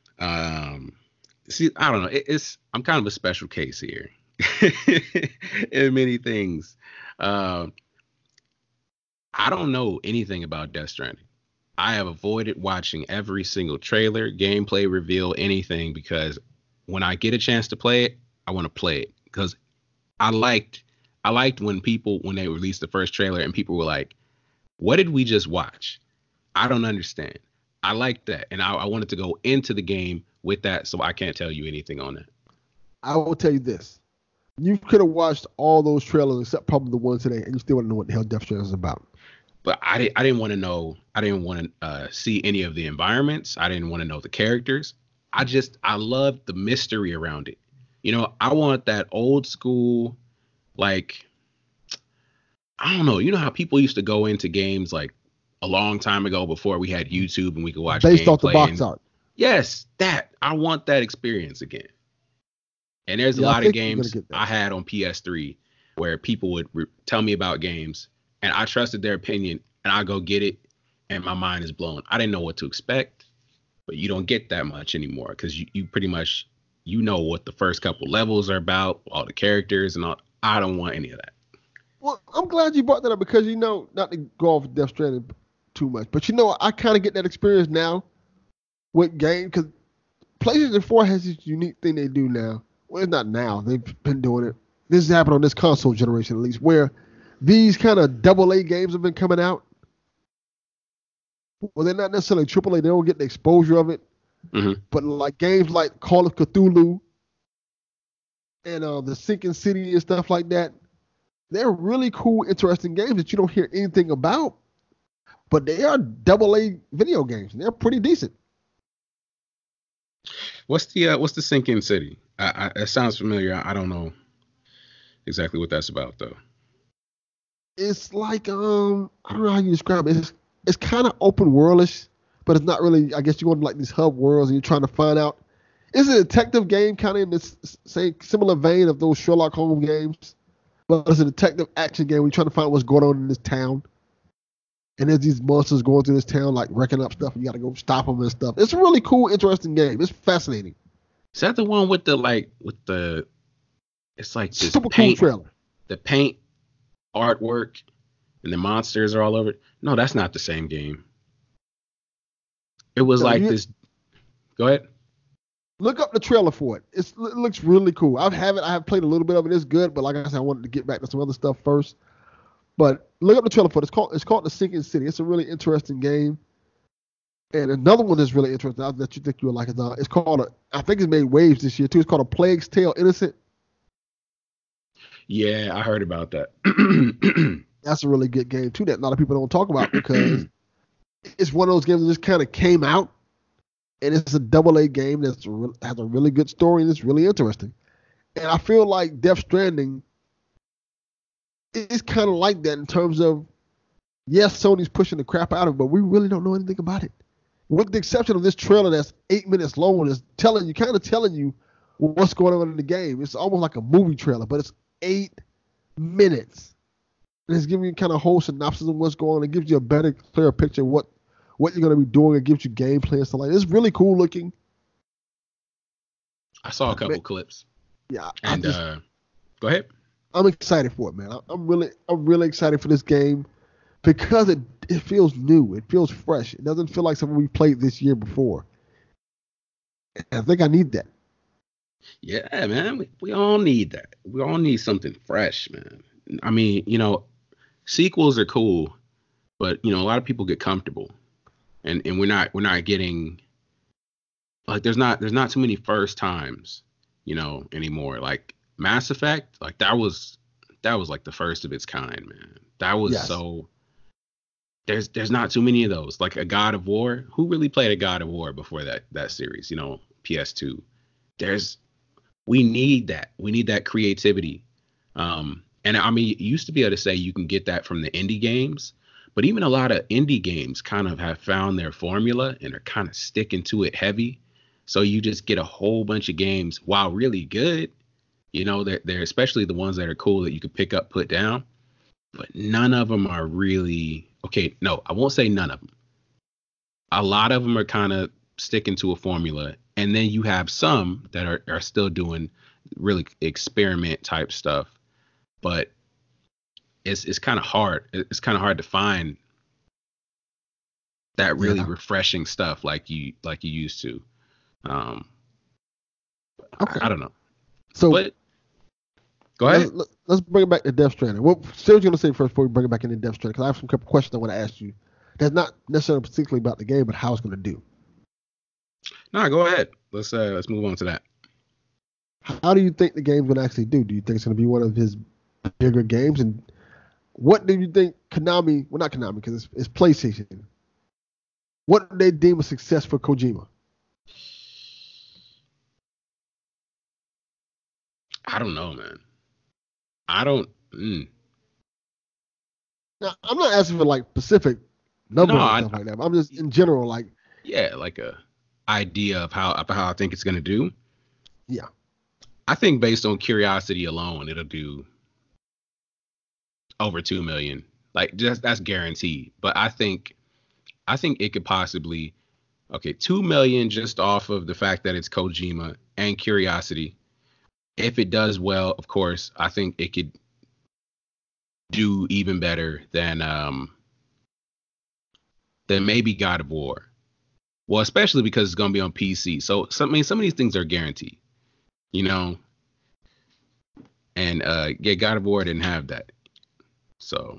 see, I don't know. I'm kind of a special case here in many things. I don't know anything about Death Stranding. I have avoided watching every single trailer, gameplay reveal, anything, because when I get a chance to play it, I want to play it, because I liked when they released the first trailer and people were like, "What did we just watch?" I don't understand. I like that, and I wanted to go into the game with that, so I can't tell you anything on that. I will tell you this: you could have watched all those trailers except probably the one today, and you still wouldn't know what the hell Death Stranding is about. But I didn't want to know. I didn't want to see any of the environments. I didn't want to know the characters. I loved the mystery around it. You know, I want that old school, like, I don't know. You know how people used to go into games like a long time ago before we had YouTube and we could watch based off the gameplay box art. Yes, I want that experience again. And there's a lot of games I had on PS3 where people would tell me about games, and I trusted their opinion, and I go get it, and my mind is blown. I didn't know what to expect, but you don't get that much anymore, because you pretty much, you know what the first couple levels are about, all the characters and all. I don't want any of that. Well, I'm glad you brought that up, because, you know, not to go off Death Stranding too much, but, you know, I kind of get that experience now with games, because PlayStation 4 has this unique thing they do now. Well, it's not now. They've been doing it. This has happened on this console generation, at least, where these kind of AA games have been coming out. Well, they're not necessarily AAA. They don't get the exposure of it. Mm-hmm. But like games like Call of Cthulhu and the Sinking City and stuff like that, they're really cool, interesting games that you don't hear anything about. But they are AA video games, and they're pretty decent. What's the Sinking City? It sounds familiar. I don't know exactly what that's about, though. It's like I don't know how you describe it. It's kind of open worldish, but it's not really. I guess you go to like these hub worlds and you're trying to find out. It's a detective game, kind of in this same similar vein of those Sherlock Holmes games. But it's a detective action game. We're trying to find out what's going on in this town. And there's these monsters going through this town, like wrecking up stuff. You got to go stop them and stuff. It's a really cool, interesting game. It's fascinating. Is that the one with the it's like this Super paint, cool trailer. the paint artwork and the monsters are all over it? No, that's not the same game. It was this. Go ahead. Look up the trailer for it. It looks really cool. I have played a little bit of it. It's good, but like I said, I wanted to get back to some other stuff first. But look up the trailer for it. It's called The Sinking City. It's a really interesting game. And another one that's really interesting that you think you would like is it's called I think it's made waves this year too. It's called A Plague's Tale: Innocent. Yeah, I heard about that. That's a really good game too that a lot of people don't talk about because it's one of those games that just kind of came out, and it's a AA game that has a really good story and it's really interesting. And I feel like Death Stranding is kind of like that in terms of, yes, Sony's pushing the crap out of it, but we really don't know anything about it. With the exception of this trailer that's 8 minutes long, is telling you what's going on in the game. It's almost like a movie trailer, but it's 8 minutes. And it's giving you kind of whole synopsis of what's going on. It gives you a better, clearer picture of what you're going to be doing. It gives you gameplay and stuff like that. It's really cool looking. I saw a couple clips. Yeah. And go ahead. I'm excited for it, man. I'm really excited for this game because it feels new. It feels fresh. It doesn't feel like something we played this year before. And I think I need that. Yeah, man. We all need that. We all need something fresh, man. I mean, sequels are cool, but a lot of people get comfortable, and we're not getting, like, there's not too many first times, anymore. Like Mass Effect, like that was like the first of its kind, man. That was so. There's not too many of those. Like a God of War. Who really played a God of War before that series? PS2. We need that. We need that creativity. And I mean, you used to be able to say you can get that from the indie games, but even a lot of indie games kind of have found their formula and are kind of sticking to it heavy. So you just get a whole bunch of games, while really good, they're especially the ones that are cool that you could pick up, put down, but none of them are really, okay, no, I won't say none of them. A lot of them are kind of sticking to a formula. And then you have some that are still doing really experiment type stuff. But it's kind of hard. It's kind of hard to find that really refreshing stuff like you used to. Okay. I don't know. So, but go ahead. Let's bring it back to Death Stranding. What Sarah's going to say first before we bring it back into Death Stranding? Because I have some couple questions I want to ask you. That's not necessarily particularly about the game, but how it's going to do. No, go ahead. Let's move on to that. How do you think the game's going to actually do? Do you think it's going to be one of his bigger games? And what do you think Konami? Well, not Konami, because it's PlayStation. What do they deem a success for Kojima? I don't know, man. I don't. Now, I'm not asking for like specific numbers and stuff like that. But I'm just in general, like. Yeah, like a idea of how I think it's gonna do. Yeah. I think based on curiosity alone, it'll do over 2 million. Like that's guaranteed. But I think it could possibly 2 million just off of the fact that it's Kojima and curiosity. If it does well, of course, I think it could do even better than maybe God of War. Well, especially because it's gonna be on PC. So some of these things are guaranteed, And God of War didn't have that. So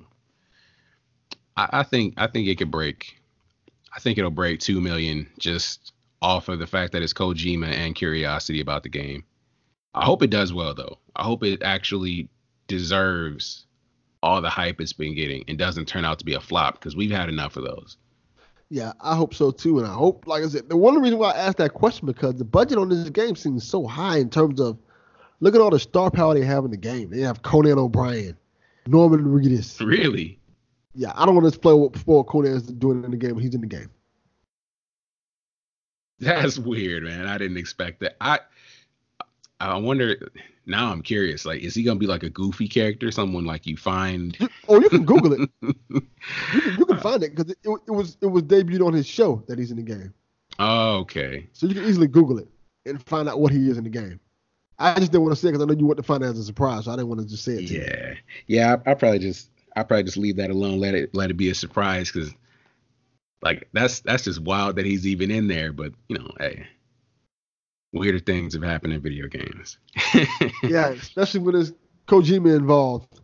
I think it could break. I think it'll break 2 million just off of the fact that it's Kojima and curiosity about the game. I hope it does well, though. I hope it actually deserves all the hype it's been getting and doesn't turn out to be a flop, because we've had enough of those. Yeah, I hope so too. And I hope, like I said, the one reason why I asked that question, because the budget on this game seems so high in terms of, look at all the star power they have in the game. They have Conan O'Brien, Norman Reedus. Really? Yeah, I don't want to spoil what Conan is doing in the game when he's in the game. That's weird, man. I didn't expect that. I wonder. Now I'm curious. Like, is he gonna be like a goofy character, someone like you find? You can Google it. You can find it because it was debuted on his show that he's in the game. Oh, okay. So you can easily Google it and find out what he is in the game. I just didn't want to say it because I know you want to find it as a surprise, so I didn't want to just say it to you. Yeah. I probably just leave that alone. Let it be a surprise because, like, that's just wild that he's even in there. But hey, weirder things have happened in video games. Yeah, especially when there's Kojima involved.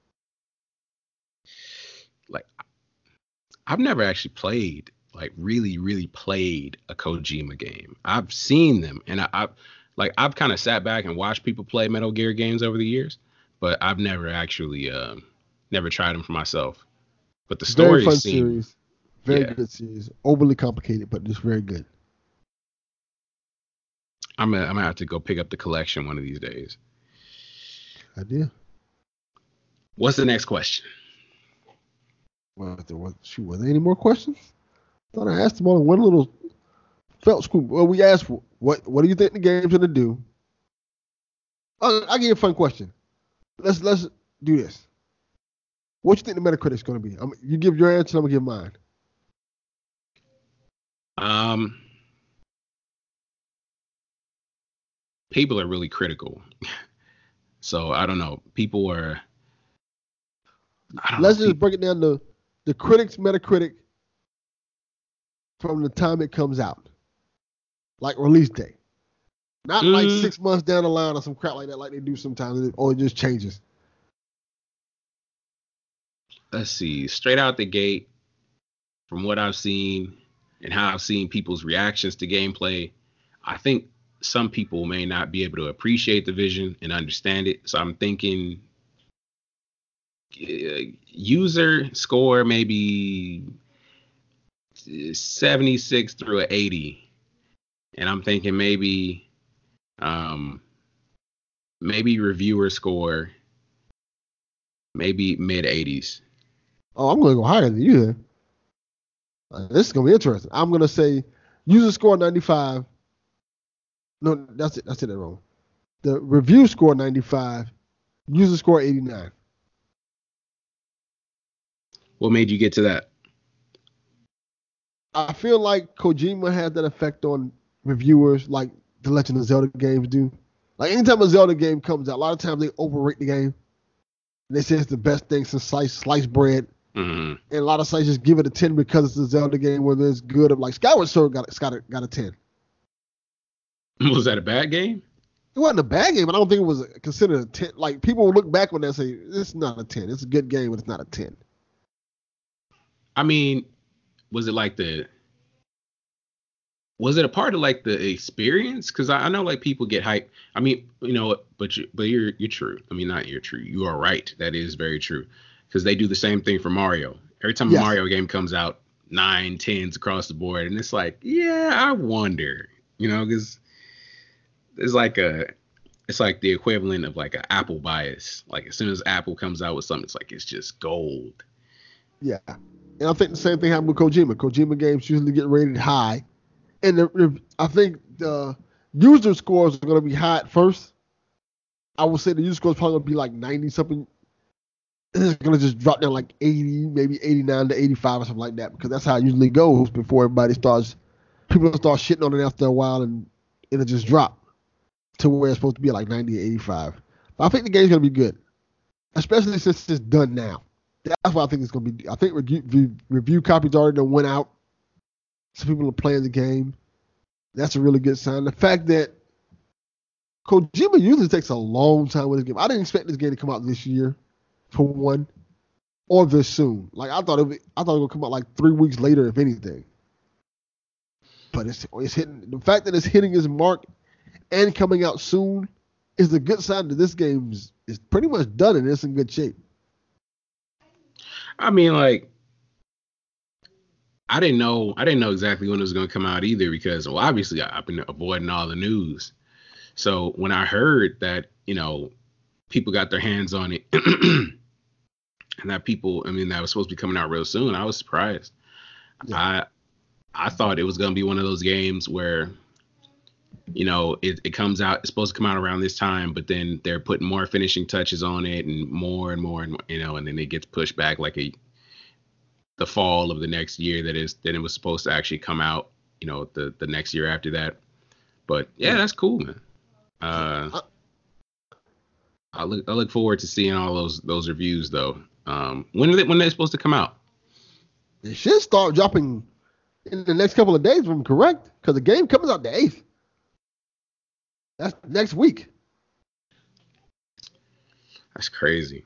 Like, I've never actually played, like, really played a Kojima game. I've seen them, and I've kind of sat back and watched people play Metal Gear games over the years, but I've never actually never tried them for myself. But the story very fun series, very good series, overly complicated, but just very good. I'm gonna have to go pick up the collection one of these days. Idea. What's the next question? Well, were there any more questions? Thought I asked them all in one little felt scoop. Well, we asked what do you think the game's gonna do? I'll give you a fun question. Let's do this. What do you think the Metacritic's gonna be? You give your answer, I'm gonna give mine. People are really critical. So I don't know. People are. Let's just break it down to the critics' Metacritic from the time it comes out, like release day, not like 6 months down the line or some crap like that, like they do sometimes, or it just changes. Let's see. Straight out the gate, from what I've seen and how I've seen people's reactions to gameplay, I think some people may not be able to appreciate the vision and understand it. So I'm thinking user score maybe 76 through an 80. And I'm thinking maybe reviewer score maybe mid 80s. Oh, I'm going to go higher than you then. This is going to be interesting. I'm going to say user score 95. No, that's it. I said that wrong. The review score 95, user score 89. What made you get to that? I feel like Kojima had that effect on reviewers like the Legend of Zelda games do. Like anytime a Zelda game comes out, a lot of times they overrate the game. They say it's the best thing since sliced bread. Mm-hmm. And a lot of sites just give it a 10 because it's a Zelda game, whether it's good or like Skyward Sword got a 10. Was that a bad game? It wasn't a bad game, but I don't think it was considered a 10. Like, people will look back on that and say, it's not a 10. It's a good game, but it's not a 10. I mean, was it a part of like the experience? Because I know like people get hyped. I mean, but you're true. I mean, not you're true. You are right. That is very true. Because they do the same thing for Mario. Every time a Mario game comes out, 9, 10s across the board. And it's like, yeah, I wonder, because it's like the equivalent of like an Apple bias. Like as soon as Apple comes out with something, it's like it's just gold. Yeah, and I think the same thing happened with Kojima. Kojima games usually get rated high, and I think the user scores are going to be high at first. I would say the user score is probably going to be like 90 something. It's going to just drop down like 80, maybe 89 to 85 or something like that, because that's how it usually goes before people start shitting on it after a while, and it'll just drop to where it's supposed to be like 90 or 85. But I think the game's going to be good, especially since it's done now. That's why I think it's going to be. I think review copies already went out. Some people are playing the game. That's a really good sign. The fact that Kojima usually takes a long time with his game. I didn't expect this game to come out this year, for one, or this soon. Like I thought it would come out like 3 weeks later, if anything. But it's hitting. The fact that it's hitting its mark and coming out soon is a good sign that this game is pretty much done and it's in good shape. I mean, like, I didn't know exactly when it was going to come out either because, well, obviously I've been avoiding all the news. So when I heard that, people got their hands on it and that that was supposed to be coming out real soon, I was surprised. Yeah. I thought it was going to be one of those games where it comes out. It's supposed to come out around this time, but then they're putting more finishing touches on it and more and more, and and then it gets pushed back like the fall of the next year that it was supposed to actually come out. The next year after that. But yeah, that's cool, man. I look forward to seeing all those reviews though. When are they supposed to come out? They should start dropping in the next couple of days, if I'm correct, because the game comes out the 8th. That's next week. That's crazy.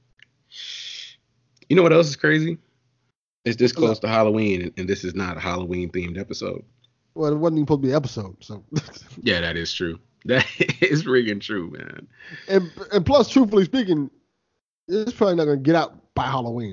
You know what else is crazy? It's this close to Halloween, and this is not a Halloween-themed episode. Well, it wasn't even supposed to be an episode, so. Yeah, that is true. That is freaking true, man. And plus, truthfully speaking, it's probably not going to get out by Halloween.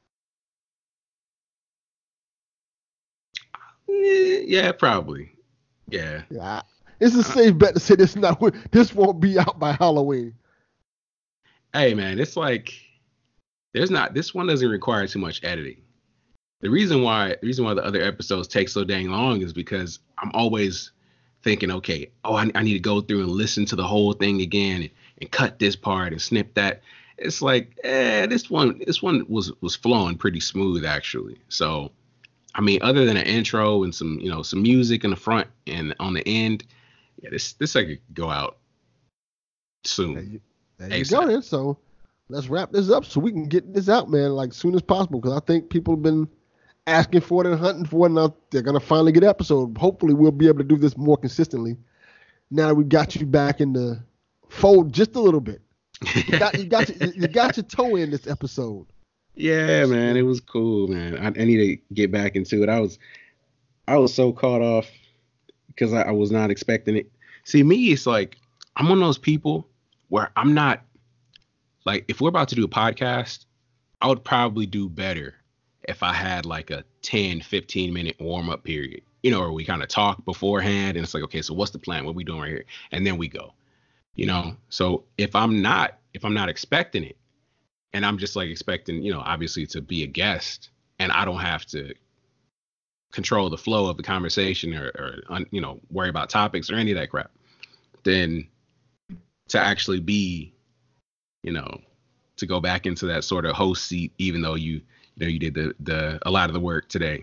Yeah, probably. Yeah. It's a safe bet to say this won't be out by Halloween. Hey, man, it's like this one doesn't require too much editing. The reason why the other episodes take so dang long is because I'm always thinking, okay, I need to go through and listen to the whole thing again and cut this part and snip that. It's like, this one was flowing pretty smooth actually. So, I mean, other than an intro and some music in the front and on the end, yeah, this I could go out soon. There you go then. So let's wrap this up so we can get this out, man, like soon as possible. Because I think people have been asking for it and hunting for it, and they're gonna finally get an episode. Hopefully, we'll be able to do this more consistently. Now that we got you back in the fold just a little bit, you got your toe in this episode. Yeah, man, it was cool, man. I need to get back into it. I was so caught off because I was not expecting it. See, me, it's like I'm one of those people where I'm not like, if we're about to do a podcast, I would probably do better if I had like a 10-15 minute warm up period, where we kind of talk beforehand and it's like, okay, so what's the plan? What are we doing right here? And then we go, so if I'm not expecting it and I'm just like expecting, obviously to be a guest and I don't have to control the flow of the conversation or worry about topics or any of that crap, then to actually be, to go back into that sort of host seat, even though you did a lot of the work today,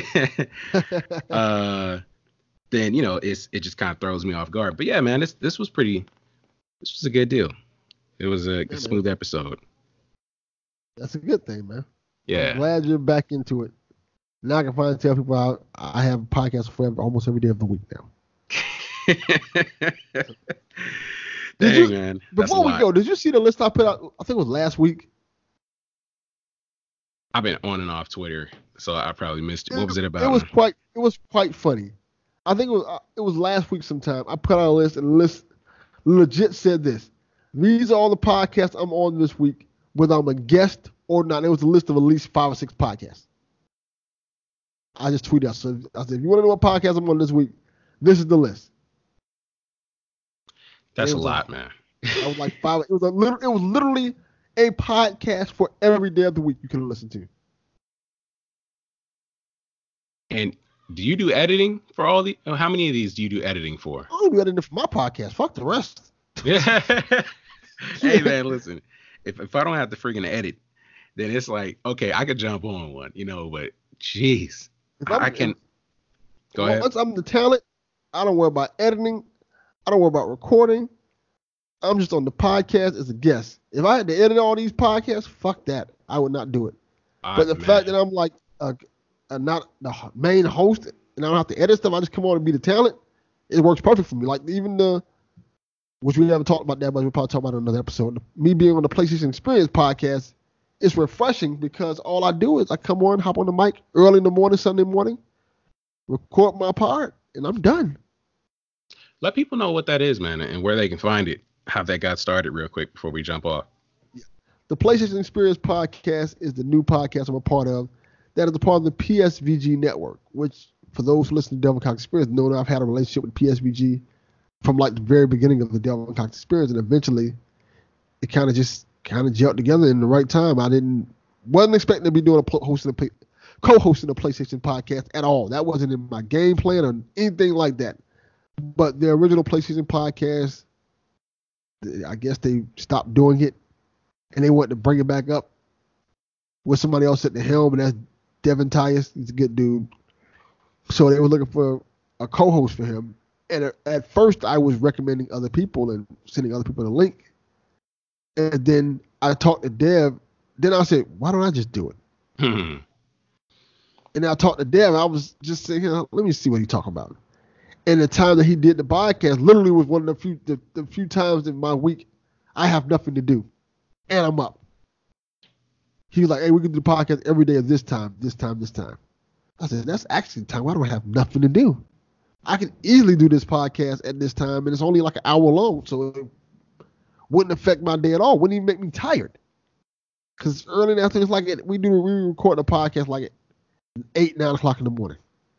then it just kind of throws me off guard. But yeah, man, this was a good deal. It was a smooth episode. That's a good thing, man. Yeah. I'm glad you're back into it. Now I can finally tell people I have a podcast for almost every day of the week now. Dang, man. Before we go, did you see the list I put out? I think it was last week. I've been on and off Twitter, so I probably missed it. What was it about? It was quite funny. I think it was last week sometime. I put out a list, and the list legit said this: these are all the podcasts I'm on this week, whether I'm a guest or not. It was a list of at least 5 or 6 podcasts. I just tweeted out. So I said, if you want to know what podcast I'm on this week, this is the list. That's a lot, man. I was like 5. It was literally a podcast for every day of the week you can listen to. And do you do editing for all the? How many of these do you do editing for? I don't do editing for my podcast. Fuck the rest. Yeah. Hey man, listen. If I don't have to freaking edit, then it's like, okay, I could jump on one, but jeez, I can. Go ahead. Once I'm the talent, I don't worry about editing. I don't worry about recording. I'm just on the podcast as a guest. If I had to edit all these podcasts, fuck that. I would not do it. But the fact that I'm like not the main host and I don't have to edit stuff, I just come on and be the talent, it works perfect for me. Like even which we never talked about that, but we'll probably talk about it in another episode. Me being on the PlayStation Experience podcast, it's refreshing because all I do is I come on, hop on the mic early in the morning, Sunday morning, record my part, and I'm done. Let people know what that is, man, and where they can find it, how that got started real quick before we jump off. Yeah. The PlayStation Experience podcast is the new podcast I'm a part of. That is a part of the PSVG network, which for those who listen to Devil Cox Experience know that I've had a relationship with PSVG from like the very beginning of the Devil Cox Experience, and eventually it kind of gelled together in the right time. I wasn't expecting to be doing co-hosting a PlayStation podcast at all. That wasn't in my game plan or anything like that. But the original PlayStation podcast, I guess they stopped doing it, and they wanted to bring it back up with somebody else at the helm, and that's Devin Tyus. He's a good dude. So they were looking for a co-host for him. And at first, I was recommending other people and sending other people the link. And then I talked to Dev. Then I said, why don't I just do it? And I talked to Dev. I was just saying, let me see what he's talking about. And the time that he did the podcast literally was one of the few times in my week I have nothing to do. And I'm up. He was like, hey, we can do the podcast every day at this time. I said, that's actually time. Why do I have nothing to do? I can easily do this podcast at this time, and it's only like an hour long, so it wouldn't affect my day at all. Wouldn't even make me tired. Because early in the afternoon, it's like we record the podcast like at 8, 9 o'clock in the morning.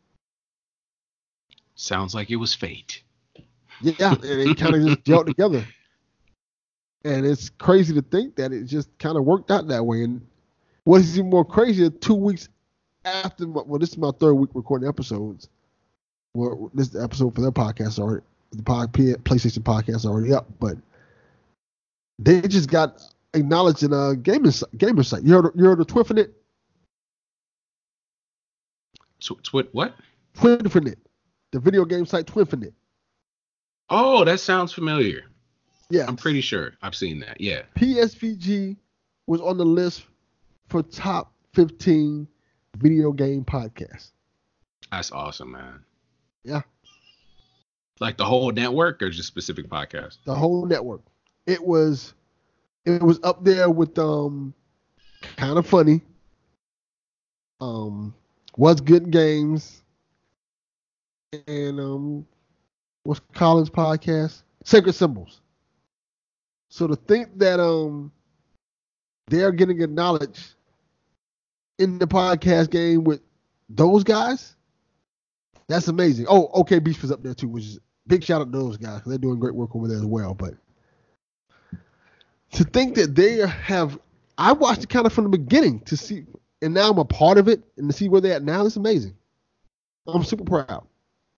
Sounds like it was fate. Yeah, and it kind of just gelled together. And it's crazy to think that it just kind of worked out that way. And what is even more crazy, 2 weeks after, this is my third week recording episodes. Well, this episode for their podcast already, the PlayStation podcast is already up, but they just got acknowledged in a gamer site. You heard of Twinfinite? What? Twinfinite, the video game site Twinfinite. Oh, that sounds familiar. Yeah, I'm pretty sure I've seen that. Yeah. PSVG was on the list for top 15 video game podcasts. That's awesome, man. Yeah. Like the whole network or just specific podcasts? The whole network. It was up there with Kind of Funny, What's Good Games, and what's Colin's podcast? Sacred Symbols. So to think that they're getting acknowledged in the podcast game with those guys, that's amazing. Oh, OK Beast was up there too, which is big shout out to those guys. They're doing great work over there as well. But to think that I watched it kind of from the beginning to see, and now I'm a part of it, and to see where they're at now, it's amazing. I'm super proud.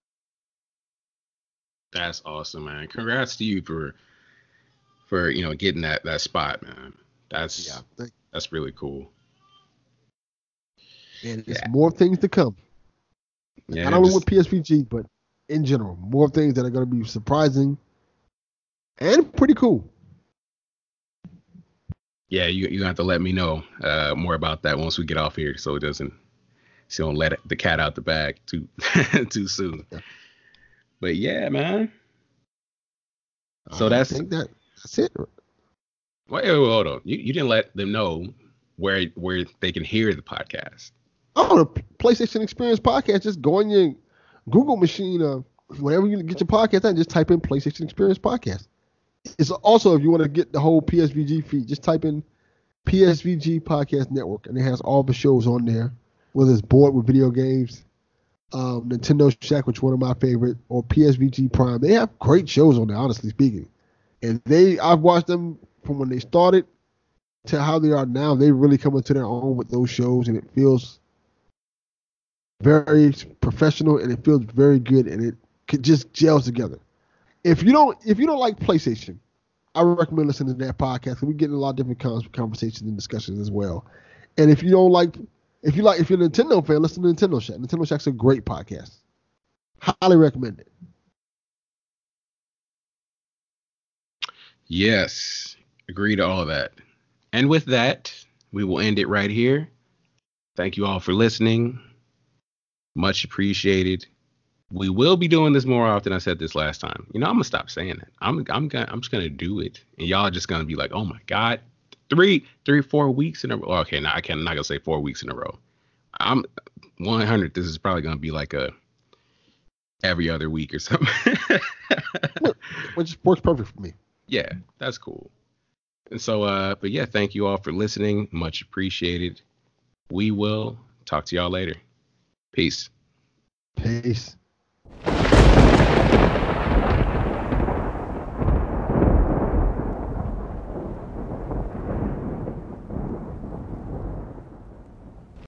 That's awesome, man. Congrats to you for getting that spot, man. That's really cool. And there's more things to come. Yeah, not only with PSVG, but in general, more things that are going to be surprising and pretty cool. Yeah, you have to let me know more about that once we get off here, so don't let the cat out the bag too soon. Yeah. But yeah, man. So that's it. Wait, hold on. You didn't let them know where they can hear the podcast. Oh, the PlayStation Experience podcast. Just go on your Google machine, whenever you get your podcast, and just type in PlayStation Experience podcast. It's also, if you want to get the whole PSVG feed, just type in PSVG Podcast Network, and it has all the shows on there, whether it's Bored with Video Games, Nintendo Shack, which is one of my favorite, or PSVG Prime. They have great shows on there, honestly speaking. And I've watched them from when they started to how they are now. They really come into their own with those shows, and it feels very professional, and it feels very good, and it just gels together. If you don't like PlayStation, I recommend listening to that podcast. We get in a lot of different conversations and discussions as well. And if you're a Nintendo fan, listen to Nintendo Shack. Nintendo Shack's a great podcast. Highly recommend it. Yes, agree to all of that. And with that, we will end it right here. Thank you all for listening. Much appreciated. We will be doing this more often. I said this last time. I'm gonna stop saying it. I'm just gonna do it, and y'all are just gonna be like, oh my god, 4 weeks in a row. Okay, now I'm not gonna say 4 weeks in a row. I'm 100. This is probably gonna be like a every other week or something. Which works perfect for me. Yeah, that's cool. And so, but yeah, thank you all for listening. Much appreciated. We will talk to y'all later. Peace. Peace.